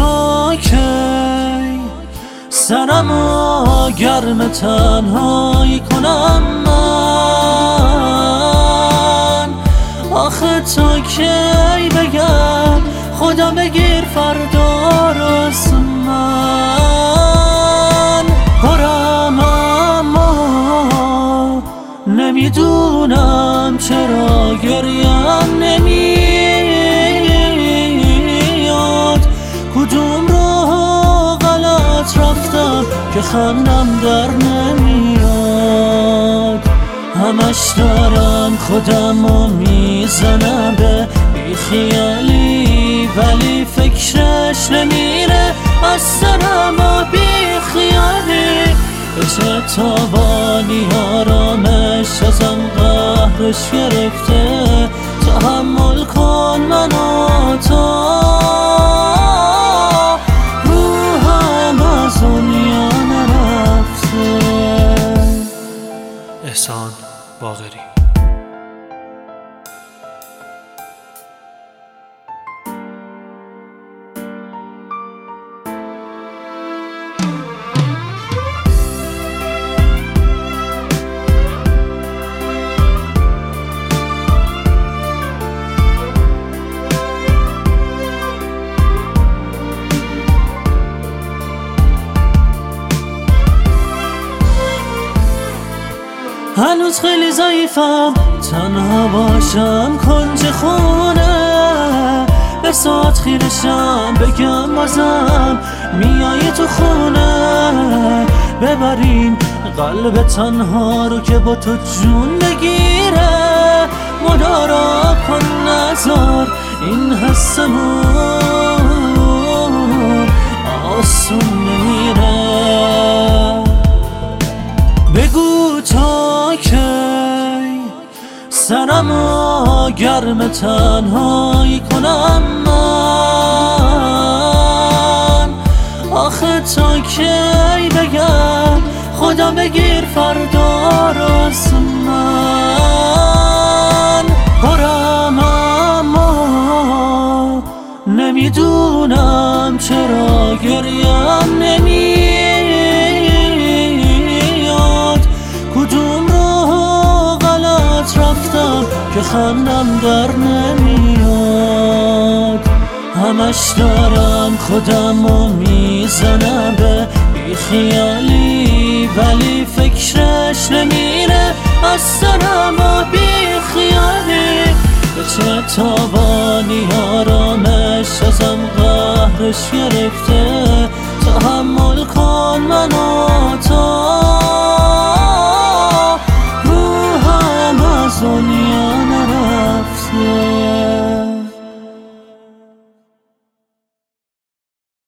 تا کی سرمو گرم تنهایی کنم من؟ آخه تا کی بگم خدا بگیر فردا راست من؟ پرم اما نمیدونم چرا گریم نمیاد، کدوم رو غلط رفتم که خندم در نمیاد. همش دارم خودمو میزنم به بیخیالی، ولی فکرش نمیره از سرم و بیخیالی. به چه تابانی آرامش ازم قهرش گرفته، تحمل کن منو تا روحم از دنیا نرفته. احسان باقری. هنوز خیلی ضعیفم، تنها باشم کنج خونه، به ساعت خیرشم بگم بازم میای تو خونه. ببرین قلب تنها رو که با تو جون بگیره، مدارا کن نذار این حسمون آسون نمیره. بگو تا کی سرمو گرم تنهایی کنم من؟ آخه تا کی بگم خدا بگیر فردا راست من؟ پرم اما نمیدونم چرا گریم نمیاد، کدوم رو غلط رفتم که خندم در نمیاد. همش دارم خودمو میزنم به بیخیالی، ولی فکرش نمیره از سرم و بیخیالی. به چه تابانی آرامش ازم قهرش گرفته، تحمل کن منو